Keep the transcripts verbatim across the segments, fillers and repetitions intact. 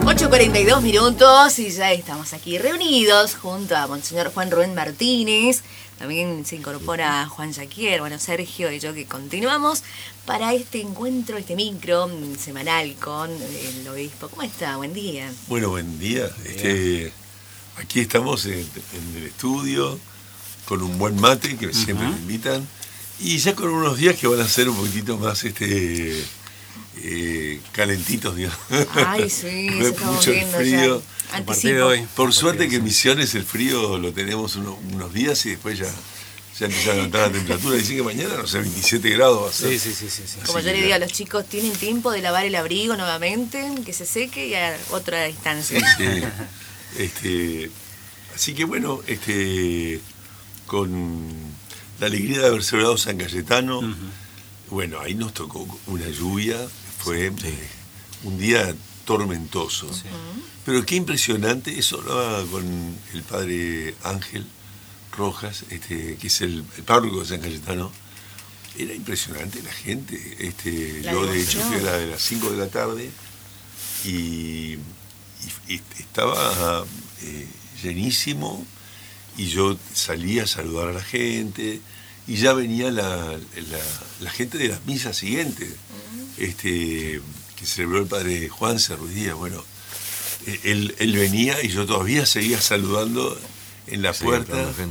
ocho cuarenta y dos minutos y ya estamos aquí reunidos junto a Monseñor Juan Rubén Martínez. También se incorpora Juan Jaquier, bueno, Sergio y yo, que continuamos para este encuentro, este micro semanal con el obispo. ¿Cómo está? Buen día. Bueno, buen día. Este, aquí estamos en, en el estudio con un buen mate que siempre uh-huh. me invitan, y ya con unos días que van a ser un poquitito más este eh, calentitos, digamos. Ay, sí, no es mucho el frío. Anticipo. Por suerte que en Misiones el frío lo tenemos uno, unos días y después ya, ya empieza a levantar la temperatura. Dicen que mañana, no sé, veintisiete grados va a ser. Sí, sí, sí, sí, sí. Como yo le digo a los chicos, tienen tiempo de lavar el abrigo nuevamente, que se seque y a otra distancia. Sí, sí. Este, así que bueno, este, con la alegría de haber celebrado San Cayetano, uh-huh. bueno, ahí nos tocó una lluvia, fue sí. eh, un día tormentoso. Sí. Pero qué impresionante, eso hablaba con el padre Ángel Rojas, este, que es el, el párroco de San Cayetano. Era impresionante la gente. Este, la yo de hecho fui a la de las cinco de la tarde y, y, y estaba eh, llenísimo, y yo salí a saludar a la gente y ya venía la, la, la gente de las misas siguientes, este, que celebró el padre Juan Ruiz Díaz. Bueno, Él, él venía y yo todavía seguía saludando en la puerta,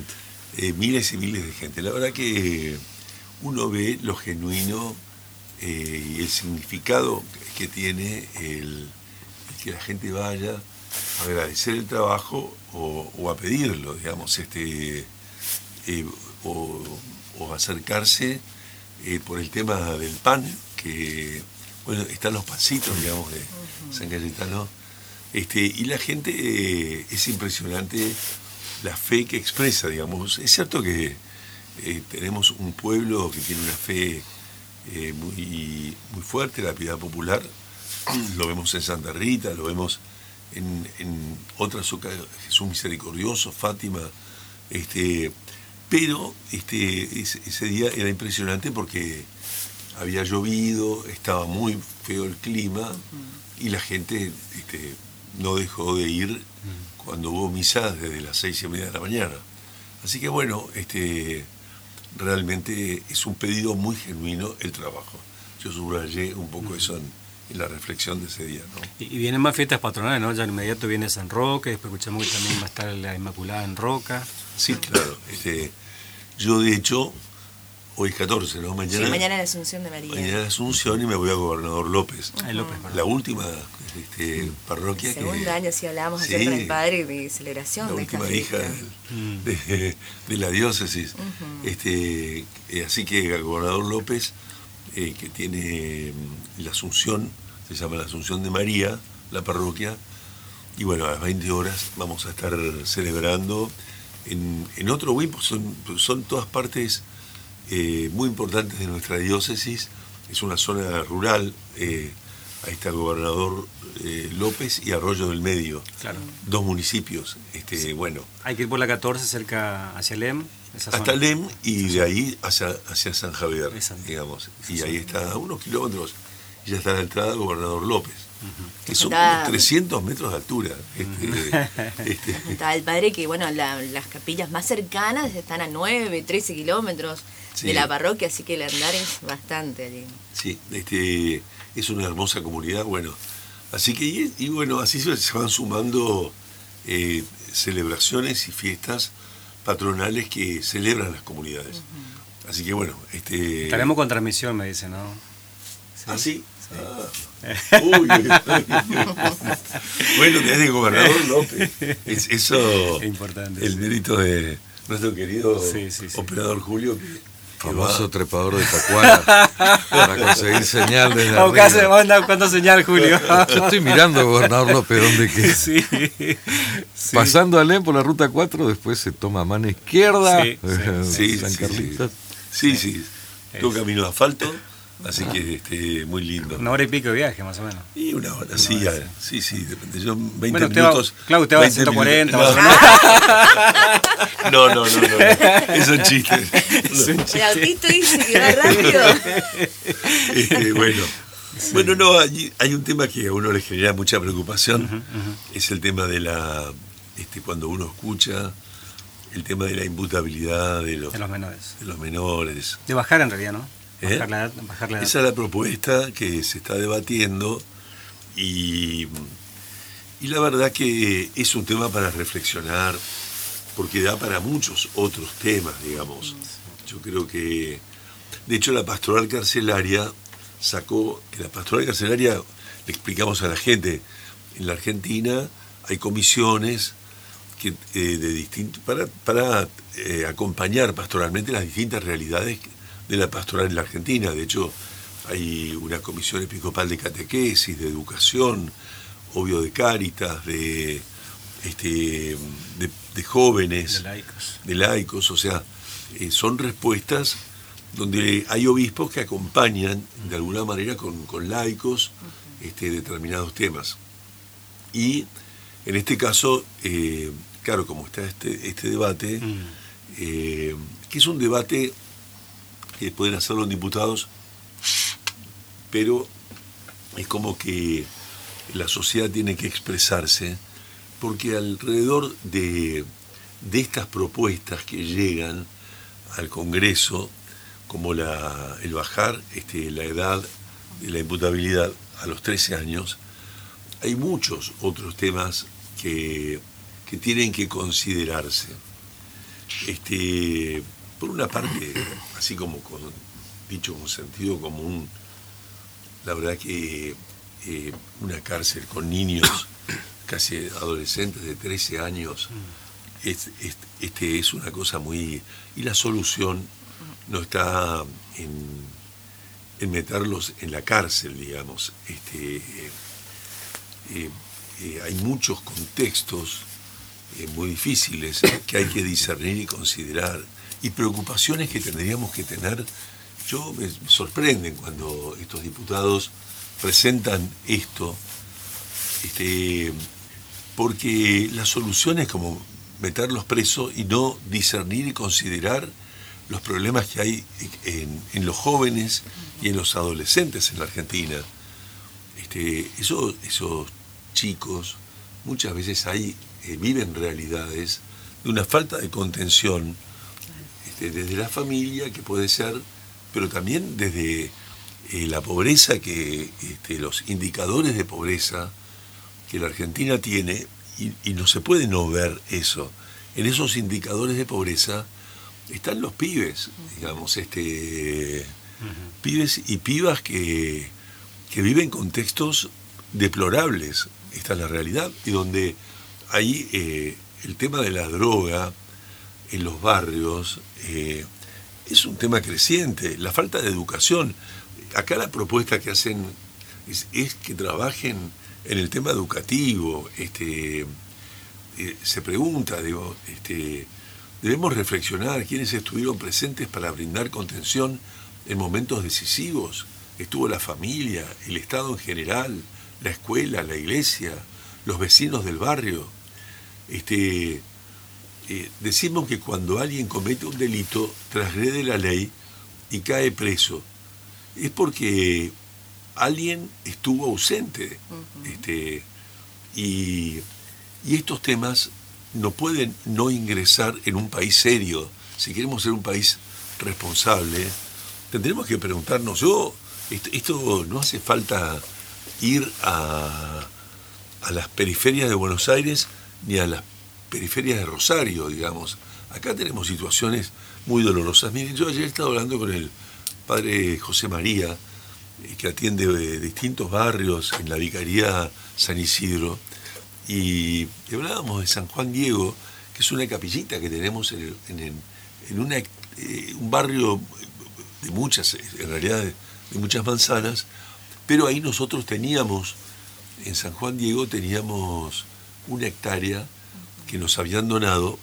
eh, miles y miles de gente. La verdad que uno ve lo genuino eh, y el significado que tiene el, el que la gente vaya a agradecer el trabajo o, o a pedirlo, digamos, este, eh, o, o acercarse eh, por el tema del pan, que, bueno, están los pancitos, digamos, de San Cayetano. Este, y la gente, eh, es impresionante la fe que expresa, digamos. Es cierto que eh, tenemos un pueblo que tiene una fe eh, muy, muy fuerte, la piedad popular. Lo vemos en Santa Rita, lo vemos en, en otras ocasiones, Jesús Misericordioso, Fátima. Este, pero este, ese, ese día era impresionante porque había llovido, estaba muy feo el clima, y la gente este, no dejó de ir cuando hubo misa desde las seis y media de la mañana. Así que bueno, este, realmente es un pedido muy genuino el trabajo. Yo subrayé un poco eso en, en la reflexión de ese día, ¿no? Y, y vienen más fiestas patronales, ¿no? Ya inmediato viene San Roque, después escuchamos que también va a estar la Inmaculada en Roca. Sí, claro. Este, yo de hecho, hoy es catorce, ¿no? Mañana, sí, mañana es la Asunción de María. Mañana es la Asunción y me voy a Gobernador López. Uh-huh. López la última este, parroquia. Segundo que... Segundo año, si hablábamos sí, ayer con el padre de celebración. La de última esta hija de, de, de la diócesis. Uh-huh. este, eh, así que Gobernador López, eh, que tiene la Asunción, se llama la Asunción de María, la parroquia, y bueno, a las veinte horas vamos a estar celebrando en, en otro W I P, son, son todas partes eh, muy importantes de nuestra diócesis. Es una zona rural, eh, ahí está Gobernador eh, López y Arroyo del Medio, claro. Dos municipios. Este, sí. Bueno, hay que ir por la catorce cerca hacia Lem. Esa hasta zona. Lem y de ahí hacia, hacia San Javier, esa, digamos. Esa y ahí está a unos kilómetros y ya está la entrada de Gobernador López. Uh-huh. Que son está... unos trescientos metros de altura. Este, uh-huh. este. Está el padre que, bueno, la, las capillas más cercanas están a nueve, trece kilómetros sí. de la parroquia, así que el andar es bastante allí. Sí, este, es una hermosa comunidad, bueno. Así que, y, y bueno, así se van sumando eh, celebraciones y fiestas patronales que celebran las comunidades. Uh-huh. Así que bueno, este... estaremos con transmisión, me dice, ¿no? ¿Sí? ¿Ah, sí? Sí. Ah. Uy, uy, uy. Bueno, desde Gobernador López. Es, eso es importante. El mérito de nuestro querido sí, sí, sí. operador Julio, que, famoso va... trepador de Tacuara, para conseguir señal desde arriba. Acá se manda cuánto señal, Julio. Yo estoy mirando a Gobernador López dónde queda. Sí, sí. Pasando a Lem por la ruta cuatro, después se toma mano izquierda. Sí, sí, sí, San sí, Carlitos. Sí, sí. sí. sí. Todo camino de asfalto. Así que este, muy lindo. Una hora y pico de viaje, más o menos. Y una hora, una sí, hora, sí, sí, depende. Yo veinte bueno, usted minutos. Va, claro, usted va a ciento cuarenta, minutos, más o menos. No, no, no, no, no. Es un chiste. El autito dice que va rápido. Este, bueno, Sí. Bueno, no, hay, hay un tema que a uno le genera mucha preocupación, uh-huh, uh-huh. es el tema de la, este, cuando uno escucha el tema de la imputabilidad de los, de los menores. De los menores. De bajar en realidad, ¿no? ¿Eh? Bajar la edad, bajar la edad. Esa es la propuesta que se está debatiendo y, y la verdad que es un tema para reflexionar, porque da para muchos otros temas, digamos. Yo creo que, de hecho, la pastoral carcelaria sacó, que la pastoral carcelaria, le explicamos a la gente, en la Argentina hay comisiones que, eh, de distinto, para, para eh, acompañar pastoralmente las distintas realidades de la pastoral en la Argentina. De hecho, hay una comisión episcopal de catequesis, de educación, obvio de Cáritas, de, este, de, de jóvenes, de laicos. de laicos, o sea, eh, son respuestas donde hay obispos que acompañan de alguna manera con, con laicos este, determinados temas. Y en este caso, eh, claro, como está este, este debate, mm. eh, que es un debate que pueden hacerlo los diputados, pero es como que la sociedad tiene que expresarse, porque alrededor de, de estas propuestas que llegan al Congreso, como la, el bajar este, la edad de la imputabilidad a los trece años, hay muchos otros temas que, que tienen que considerarse. Este, por una parte, así como con, dicho con sentido común, la verdad que eh, una cárcel con niños, casi adolescentes de trece años, es, es, este, es una cosa muy... Y la solución no está en, en meterlos en la cárcel, digamos. Este, eh, eh, eh, hay muchos contextos eh, muy difíciles que hay que discernir y considerar, y preocupaciones que tendríamos que tener. Yo me, me sorprenden cuando estos diputados presentan esto, este, porque la solución es como meterlos presos y no discernir y considerar los problemas que hay en, en los jóvenes y en los adolescentes en la Argentina. Este, eso, esos chicos muchas veces hay, eh, viven realidades de una falta de contención este, desde la familia, que puede ser, pero también desde eh, la pobreza, que este, los indicadores de pobreza que la Argentina tiene, y, y no se puede no ver eso. En esos indicadores de pobreza están los pibes, digamos, este, uh-huh. pibes y pibas que, que viven contextos deplorables. Esta es la realidad, y donde hay eh, el tema de la droga en los barrios, eh, es un tema creciente, la falta de educación. Acá la propuesta que hacen es, es que trabajen en el tema educativo. Este, eh, se pregunta, digo, este, debemos reflexionar quiénes estuvieron presentes para brindar contención en momentos decisivos. Estuvo la familia, el Estado en general, la escuela, la iglesia, los vecinos del barrio. Este, eh, decimos que cuando alguien comete un delito, transgrede la ley y cae preso, es porque alguien estuvo ausente. Uh-huh. este, y, y estos temas no pueden no ingresar en un país serio. Si queremos ser un país responsable, tendremos que preguntarnos, yo, esto, esto no hace falta ir a, a las periferias de Buenos Aires ni a las periferias de Rosario, digamos. Acá tenemos situaciones muy dolorosas. Miren, yo ayer estaba hablando con el padre José María, que atiende de distintos barrios en la Vicaría San Isidro, y hablábamos de San Juan Diego, que es una capillita que tenemos en, el, en, el, en una, eh, un barrio de muchas, en realidad de, de muchas manzanas, pero ahí nosotros teníamos, en San Juan Diego teníamos una hectárea que nos habían donado.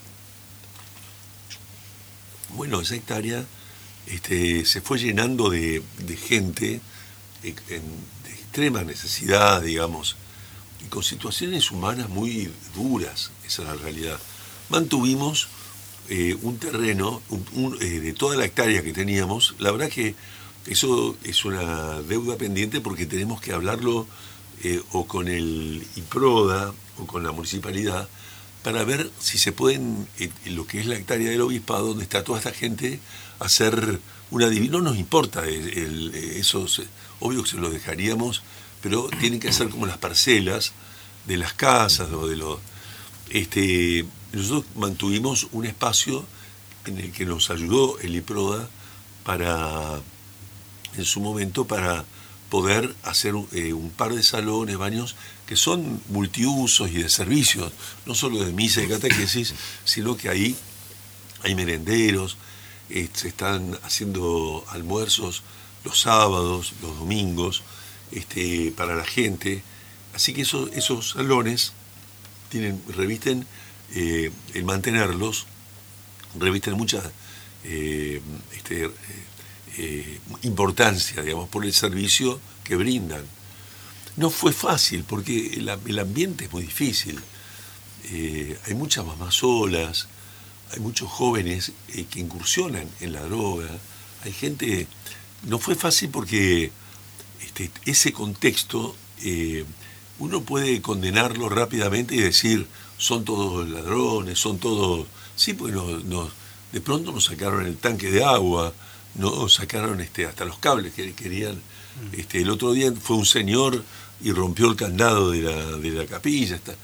Bueno, esa hectárea este, se fue llenando de, de gente en, de extrema necesidad, digamos, y con situaciones humanas muy duras. Esa es la realidad. Mantuvimos eh, un terreno un, un, eh, de toda la hectárea que teníamos. La verdad que eso es una deuda pendiente porque tenemos que hablarlo eh, o con el IPRODA o con la municipalidad para ver si se pueden, eh, en lo que es la hectárea del obispado, donde está toda esta gente, hacer una división. No nos importa, el, el, eso se, obvio que se lo dejaríamos, pero tienen que ser como las parcelas de las casas o de los... Este, nosotros mantuvimos un espacio en el que nos ayudó el IPRODA para, en su momento, para poder hacer eh, un par de salones, baños, que son multiusos y de servicios, no solo de misa y catequesis, sino que ahí hay merenderos, eh, se están haciendo almuerzos los sábados, los domingos, este, para la gente. Así que eso, esos salones tienen, revisten, eh, el mantenerlos, revisten mucha eh, este, eh, importancia, digamos, por el servicio que brindan. No fue fácil, porque el, el ambiente es muy difícil. Eh, hay muchas mamás solas, hay muchos jóvenes eh, que incursionan en la droga, hay gente... No fue fácil porque este, ese contexto eh, uno puede condenarlo rápidamente y decir, son todos ladrones, son todos... Sí, pues nos, nos, de pronto nos sacaron el tanque de agua, nos sacaron este, hasta los cables que querían. Este, el otro día fue un señor y rompió el candado de la, de la capilla. Hasta,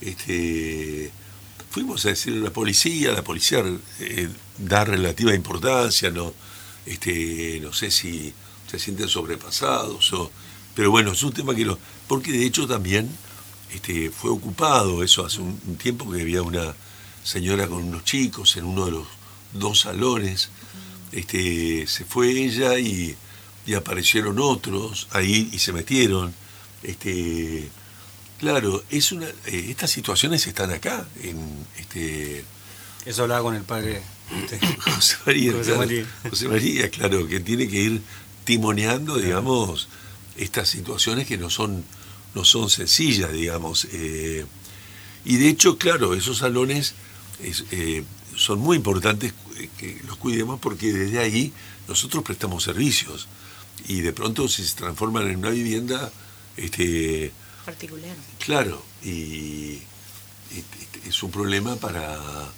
este, fuimos a decirle a la policía, la policía eh, da relativa importancia, no, este, no sé si se sienten sobrepasados, o, pero bueno, es un tema que lo... Porque de hecho también este, fue ocupado eso hace un, un tiempo, que había una señora con unos chicos en uno de los dos salones, este, se fue ella y, y aparecieron otros ahí y se metieron. Este, claro, es una, eh, estas situaciones están acá. En, este, Eso hablaba con el padre este, José María, José claro, María. José María, claro, que tiene que ir timoneando, digamos, estas situaciones que no son, no son sencillas, digamos. Eh, y de hecho, claro, esos salones es, eh, son muy importantes que los cuidemos, porque desde ahí nosotros prestamos servicios y de pronto si se transforman en una vivienda este, particular. Claro, y este, es un problema para...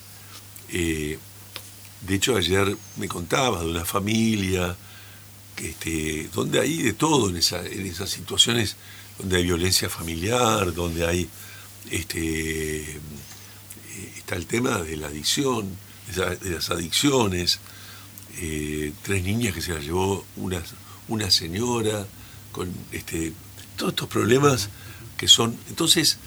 Eh, de hecho, ayer me contaba de una familia que, este, donde hay de todo en, esa, en esas situaciones, donde hay violencia familiar, donde hay... este está el tema de la adicción, de las adicciones, eh, tres niñas que se las llevó una, una señora, con este, todos estos problemas que son... Entonces,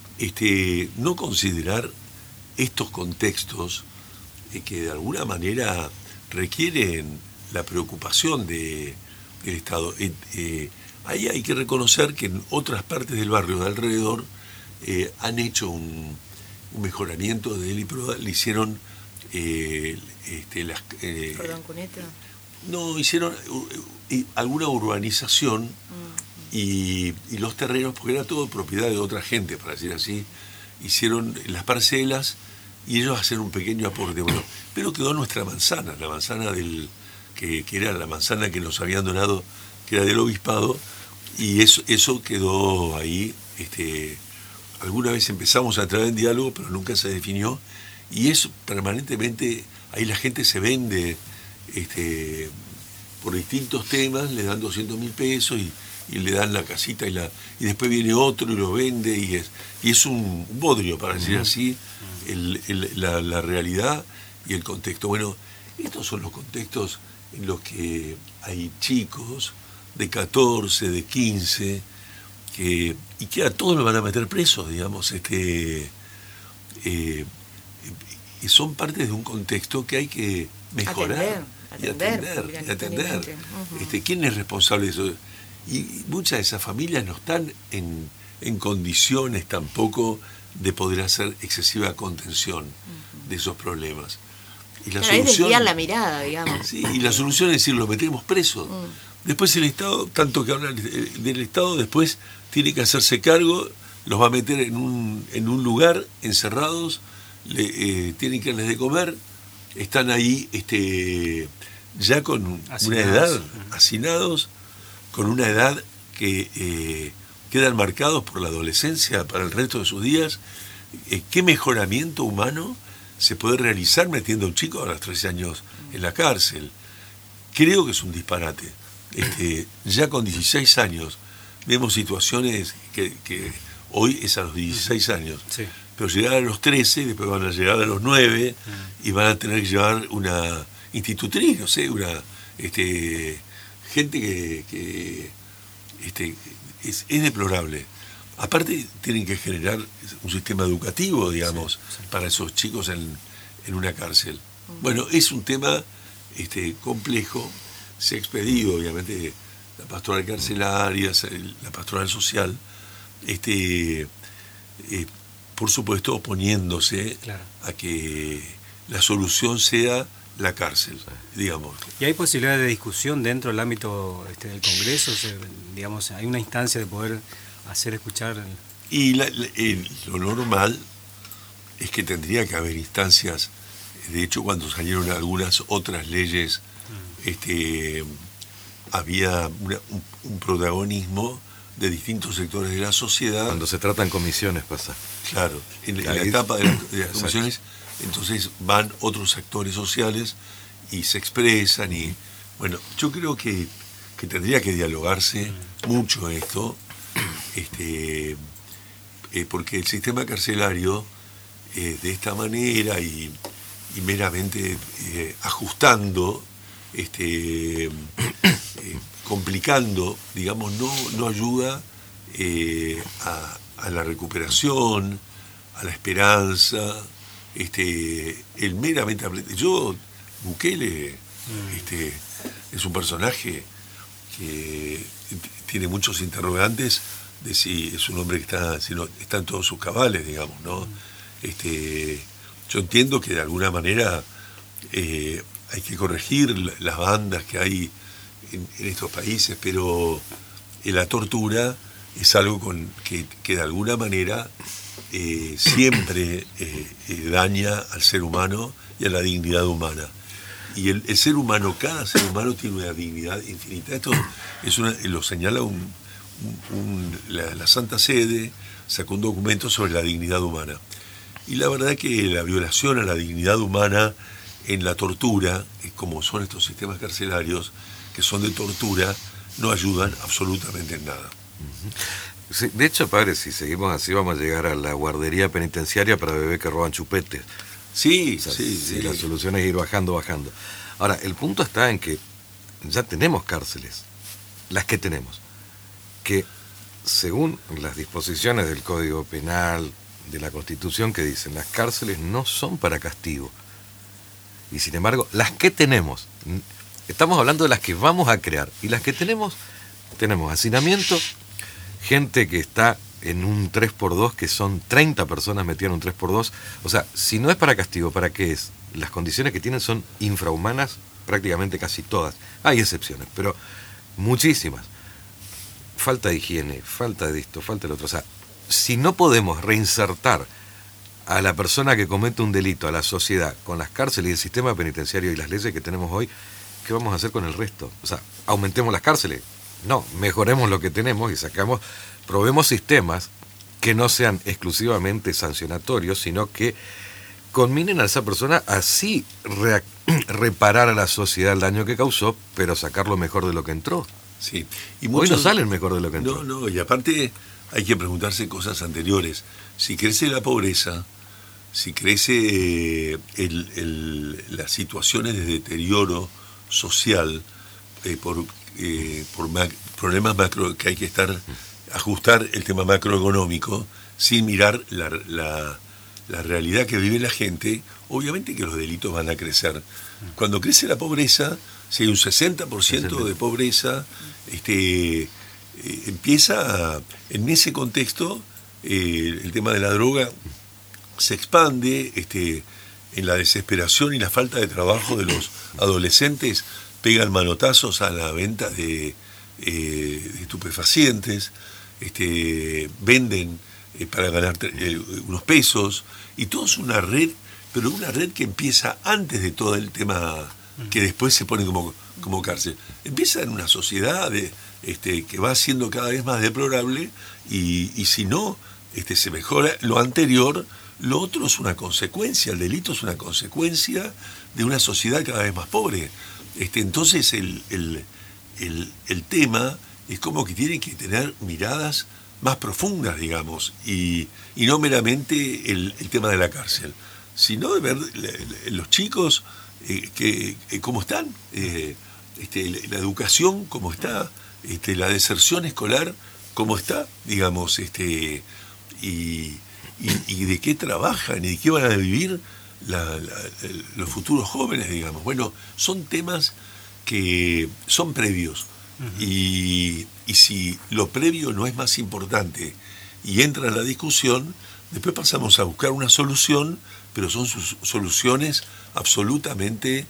este, no considerar estos contextos eh, que de alguna manera requieren la preocupación de, del Estado. Eh, eh, ahí hay que reconocer que en otras partes del barrio de alrededor eh, han hecho un, un mejoramiento del IPRODA, le hicieron eh, este, las... Eh, ¿Perdón, Cuneta? No, hicieron uh, alguna urbanización uh-huh. y, y los terrenos, porque era todo propiedad de otra gente, para decir así, hicieron las parcelas y ellos hacen un pequeño aporte. Bueno, pero quedó nuestra manzana, la manzana del que, que era la manzana que nos habían donado, que era del obispado, y eso, eso quedó ahí. Este, alguna vez empezamos a traer en diálogo, pero nunca se definió, y eso permanentemente, ahí la gente se vende este, por distintos temas, le dan doscientos mil pesos y, y le dan la casita y la y después viene otro y lo vende, y es, y es un bodrio, para decir así, el, el, la, la realidad y el contexto. Bueno, estos son los contextos en los que hay chicos de catorce, de quince, que, y que a todos los van a meter presos, digamos, este, eh, y son parte de un contexto que hay que mejorar atender, y atender, y atender. Uh-huh. Este, ¿quién es responsable de eso? Y muchas de esas familias no están en, en condiciones tampoco de poder hacer excesiva contención uh-huh. de esos problemas. Y la claro, solución, es desviar la mirada, digamos. Sí, y la solución es decir, los metemos presos. Uh-huh. Después el Estado, tanto que hablan del Estado, después tiene que hacerse cargo, los va a meter en un, en un lugar, encerrados, le, eh, tienen que darles de comer, están ahí este, ya con hacinados. una edad, hacinados, con una edad que eh, quedan marcados por la adolescencia para el resto de sus días. Eh, ¿Qué mejoramiento humano se puede realizar metiendo a un chico a los trece años en la cárcel? Creo que es un disparate. Este, ya con dieciséis años vemos situaciones que, que hoy es a los dieciséis años, sí. pero llegar a los trece, después van a llegar a los nueve y van a tener que llevar una institutriz, no sé, una este, gente que, que este, es, es deplorable. Aparte tienen que generar un sistema educativo, digamos, sí, sí. para esos chicos en, en una cárcel. Bueno, es un tema este, complejo. Se ha expedido, obviamente, la pastoral carcelaria, la pastoral social, este, eh, por supuesto oponiéndose claro. a que la solución sea la cárcel, digamos. ¿Y hay posibilidades de discusión dentro del ámbito este, del Congreso? O sea, digamos, ¿hay una instancia de poder hacer escuchar? El... Y la, la, el, lo normal es que tendría que haber instancias. De hecho, cuando salieron algunas otras leyes, Este, había una, un, un protagonismo de distintos sectores de la sociedad. Cuando se tratan comisiones pasa. Claro, en, en la etapa de, la, de las comisiones, entonces van otros actores sociales y se expresan y, bueno, yo creo que, que tendría que dialogarse mucho esto, este, eh, porque el sistema carcelario, eh, de esta manera y, y meramente eh, ajustando, Este, eh, complicando, digamos, no, no ayuda eh, a, a la recuperación, a la esperanza, este, el meramente yo, Bukele, mm. este, es un personaje que tiene muchos interrogantes de si es un hombre que está, si no, está en todos sus cabales, digamos, ¿no? Mm. Este, yo entiendo que de alguna manera eh, hay que corregir las bandas que hay en, en estos países, pero la tortura es algo con, que, que de alguna manera eh, siempre eh, eh, daña al ser humano y a la dignidad humana. Y el, el ser humano, cada ser humano tiene una dignidad infinita. Esto es una, lo señala un, un, un, la, la Santa Sede, sacó un documento sobre la dignidad humana. Y la verdad que la violación a la dignidad humana en la tortura, como son estos sistemas carcelarios, que son de tortura, no ayudan absolutamente en nada. Sí, de hecho, padre, si seguimos así vamos a llegar a la guardería penitenciaria para bebés que roban chupetes. Sí, o sea, sí, sí. sí. La solución es ir bajando, bajando. Ahora, el punto está en que ya tenemos cárceles, las que tenemos, que según las disposiciones del Código Penal, de la Constitución, que dicen las cárceles no son para castigo. Y sin embargo, las que tenemos, estamos hablando de las que vamos a crear, y las que tenemos, tenemos hacinamiento, gente que está en un tres por dos, que son treinta personas metidas en un tres por dos, o sea, si no es para castigo, ¿para qué es? Las condiciones que tienen son infrahumanas, prácticamente casi todas, hay excepciones, pero muchísimas. Falta de higiene, falta de esto, falta de lo otro, o sea, si no podemos reinsertar a la persona que comete un delito, a la sociedad, con las cárceles y el sistema penitenciario y las leyes que tenemos hoy, ¿qué vamos a hacer con el resto? O sea, ¿aumentemos las cárceles? No, mejoremos lo que tenemos y sacamos, probemos sistemas que no sean exclusivamente sancionatorios, sino que conminen a esa persona a sí re- reparar a la sociedad el daño que causó, pero sacarlo mejor de lo que entró. Sí. Y muchos, hoy no salen mejor de lo que entró. No, no, y aparte hay que preguntarse cosas anteriores. Si crece la pobreza, si crece eh, el, el, las situaciones de deterioro social eh, por, eh, por mac, problemas macro que hay que estar ajustar el tema macroeconómico sin mirar la, la, la realidad que vive la gente, obviamente que los delitos van a crecer. Cuando crece la pobreza, si hay un sesenta por ciento de pobreza, este, eh, empieza a, en ese contexto eh, el tema de la droga se expande, este, en la desesperación y la falta de trabajo de los adolescentes pegan manotazos a la venta de, eh, de estupefacientes, este, venden eh, para ganar eh, unos pesos, y todo es una red, pero una red que empieza antes de todo el tema que después se pone como, como cárcel. Empieza en una sociedad de, este, que va siendo cada vez más deplorable y, y si no este, se mejora lo anterior, lo otro es una consecuencia, el delito es una consecuencia de una sociedad cada vez más pobre. Este, entonces el, el, el, el tema es como que tiene que tener miradas más profundas, digamos, y, y no meramente el, el tema de la cárcel, sino de ver los chicos eh, que, eh, cómo están, eh, este, la educación cómo está, este, la deserción escolar cómo está, digamos, este, y, y, y de qué trabajan y de qué van a vivir la, la, los futuros jóvenes, digamos. Bueno, son temas que son previos. Uh-huh. y, y si lo previo no es más importante y entra en la discusión, después pasamos a buscar una solución, pero son sus soluciones absolutamente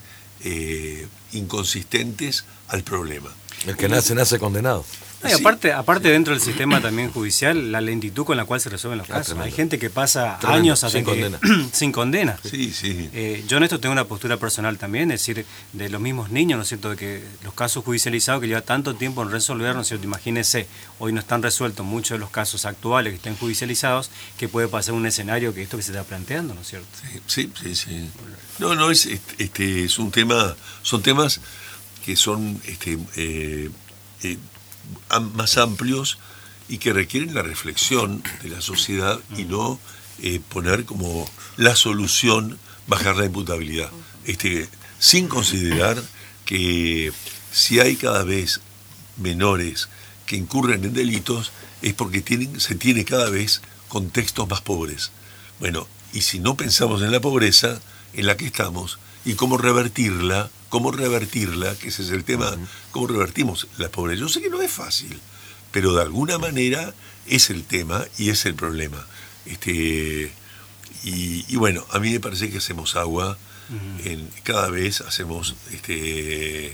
eh, inconsistentes al problema. El que nace, nace condenado. No, y aparte, aparte dentro del sistema también judicial, la lentitud con la cual se resuelven los casos. Ah, hay gente que pasa tremendo, años hasta sin que, condena. sin condena. Sí, sí. Eh, yo en esto tengo una postura personal también, es decir, de los mismos niños, ¿no es cierto?, de que los casos judicializados que lleva tanto tiempo en resolver, ¿no es cierto?, imagínense, hoy no están resueltos muchos de los casos actuales que están judicializados, que puede pasar un escenario que esto que se está planteando, ¿no es cierto? Sí, sí, sí. sí. No, no, es, este, es un tema, son temas que son este, eh, eh, más amplios y que requieren la reflexión de la sociedad y no eh, poner como la solución bajar la imputabilidad, este, sin considerar que si hay cada vez menores que incurren en delitos es porque tienen, se tiene cada vez contextos más pobres. Bueno, y si no pensamos en la pobreza en la que estamos y cómo revertirla, cómo revertirla, que ese es el tema, cómo revertimos la pobreza. Yo sé que no es fácil, pero de alguna manera es el tema y es el problema. Este, y, y bueno, a mí me parece que hacemos agua, uh-huh. en, cada vez hacemos este,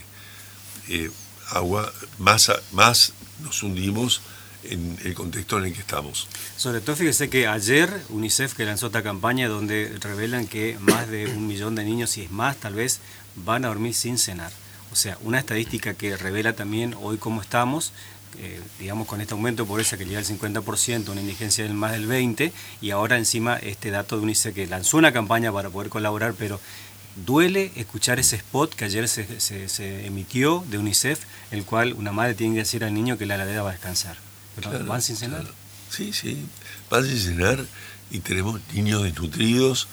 eh, agua, más, más nos hundimos en el contexto en el que estamos. Sobre todo, fíjese que ayer UNICEF que lanzó esta campaña donde revelan que más de un millón de niños, y es más tal vez, van a dormir sin cenar. O sea, una estadística que revela también hoy cómo estamos, eh, digamos con este aumento de pobreza que llega al cincuenta por ciento, una indigencia del más del veinte por ciento, y ahora encima este dato de UNICEF que lanzó una campaña para poder colaborar, pero duele escuchar ese spot que ayer se, se, se emitió de UNICEF, el cual una madre tiene que decir al niño que la heladera va a descansar. Pero claro, van sin cenar. Claro. Sí, sí, van sin cenar y tenemos niños desnutridos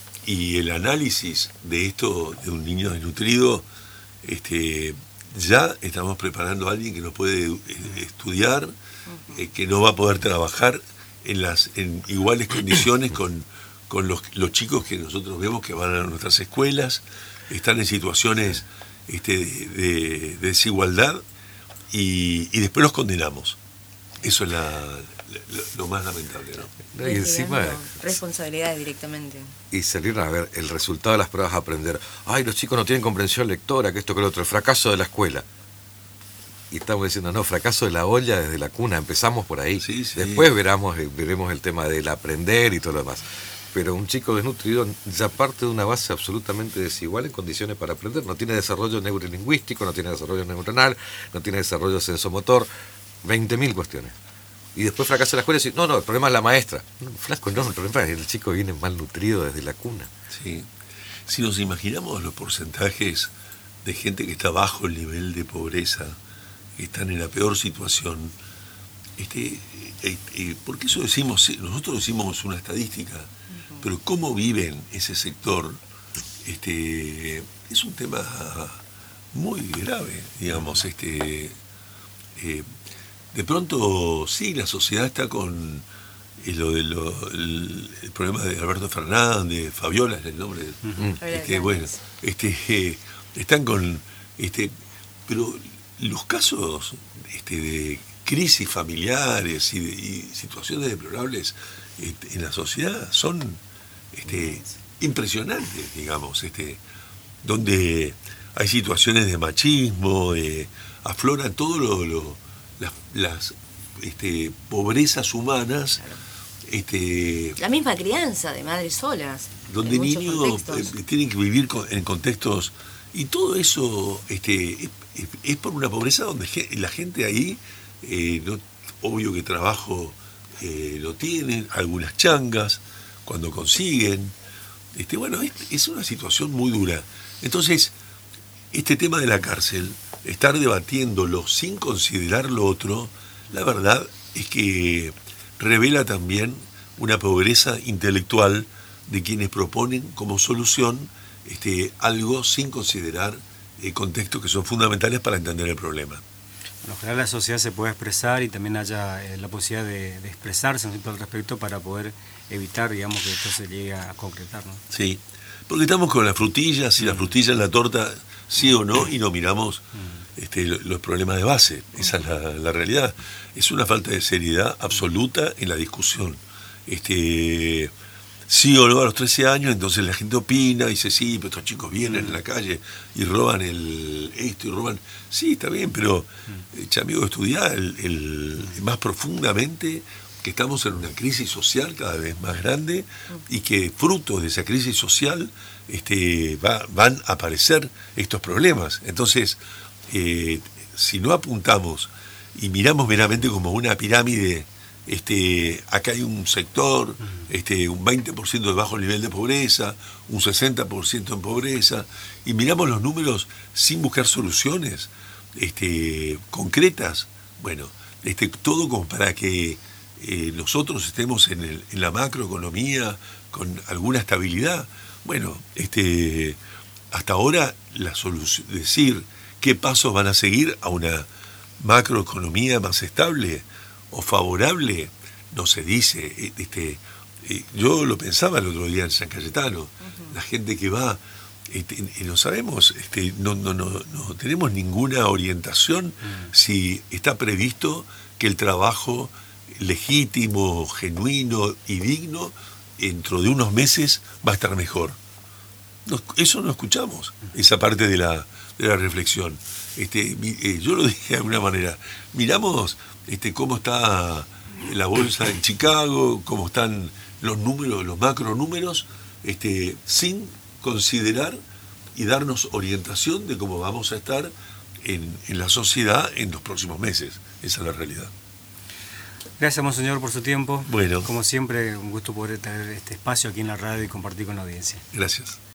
y el análisis de esto de un niño desnutrido, este, ya estamos preparando a alguien que no puede eh, estudiar, eh, que no va a poder trabajar en las en iguales condiciones con, con los, los chicos que nosotros vemos que van a nuestras escuelas, están en situaciones este, de, de, de desigualdad y, y después los condenamos. Eso es la, lo, lo más lamentable, ¿no? Y encima responsabilidades directamente. Y salieron a ver el resultado de las pruebas a aprender. Ay, los chicos no tienen comprensión lectora, que esto, que lo otro, el fracaso de la escuela. Y estamos diciendo, no, fracaso de la olla desde la cuna, empezamos por ahí. Sí, sí. Después veremos, veremos el tema del aprender y todo lo demás. Pero un chico desnutrido ya parte de una base absolutamente desigual en condiciones para aprender. No tiene desarrollo neurolingüístico, no tiene desarrollo neuronal, no tiene desarrollo sensomotor. veinte mil cuestiones. Y después fracasa la escuela y dice, no, no, el problema es la maestra. No, flasco, no, el problema es que el chico viene malnutrido desde la cuna. Sí. Si nos imaginamos los porcentajes de gente que está bajo el nivel de pobreza, que están en la peor situación, este, eh, eh, porque eso decimos, nosotros decimos una estadística, uh-huh. pero cómo viven ese sector, este, es un tema muy grave, digamos, este... Eh, de pronto, sí, la sociedad está con eh, lo de lo, el, el problema de Alberto Fernández, Fabiola es el nombre, uh-huh. este, bueno, este, eh, están con, este, pero los casos este, de crisis familiares y, de, y situaciones deplorables este, en la sociedad son este, impresionantes, digamos, este, donde hay situaciones de machismo, eh, afloran todo lo, lo las, las este, pobrezas humanas, claro. este, la misma crianza de madres solas, donde niños eh, tienen que vivir con, en contextos Y todo eso este, es, es, es por una pobreza donde la gente ahí, eh, no, obvio que trabajo eh, lo tienen, algunas changas, cuando consiguen. Este, bueno, es, es una situación muy dura. Entonces, este tema de la cárcel, estar debatiéndolo sin considerar lo otro, la verdad es que revela también una pobreza intelectual de quienes proponen como solución este, algo sin considerar eh, contextos que son fundamentales para entender el problema. Bueno, ojalá la sociedad se pueda expresar y también haya eh, la posibilidad de, de expresarse al respecto para poder evitar, digamos, que esto se llegue a concretar, ¿no? Sí, porque estamos con las frutillas, si la frutilla en la torta, sí o no, y no miramos este, los problemas de base. Esa es la, la realidad. Es una falta de seriedad absoluta en la discusión. Este, sí o no a los trece años, entonces la gente opina y dice, sí, pero estos chicos vienen en la calle y roban el esto y roban... Sí, está bien, pero, eh, amigo, estudiar el, el, más profundamente que estamos en una crisis social cada vez más grande y que fruto de esa crisis social este, va, van a aparecer estos problemas. Entonces, eh, si no apuntamos y miramos meramente como una pirámide, este, acá hay un sector, este, un veinte por ciento de bajo nivel de pobreza, un sesenta por ciento en pobreza, y miramos los números sin buscar soluciones este, concretas, bueno, este, todo como para que eh, nosotros estemos en, el, en la macroeconomía con alguna estabilidad. Bueno, este, hasta ahora la solución, decir qué pasos van a seguir a una macroeconomía más estable o favorable, no se dice. Este, eh, yo lo pensaba el otro día en San Cayetano, uh-huh. La gente que va, este, y no sabemos, este, no, no, no, no tenemos ninguna orientación uh-huh. Si está previsto que el trabajo legítimo, genuino y digno, dentro de unos meses va a estar mejor. No, eso no escuchamos, esa parte de la, de la reflexión. Este, eh, yo lo dije de alguna manera, miramos este, cómo está la bolsa en Chicago, cómo están los números, los macronúmeros, este, sin considerar y darnos orientación de cómo vamos a estar en, en la sociedad en los próximos meses. Esa es la realidad. Gracias, monseñor, por su tiempo. Bueno. Como siempre, un gusto poder tener este espacio aquí en la radio y compartir con la audiencia. Gracias.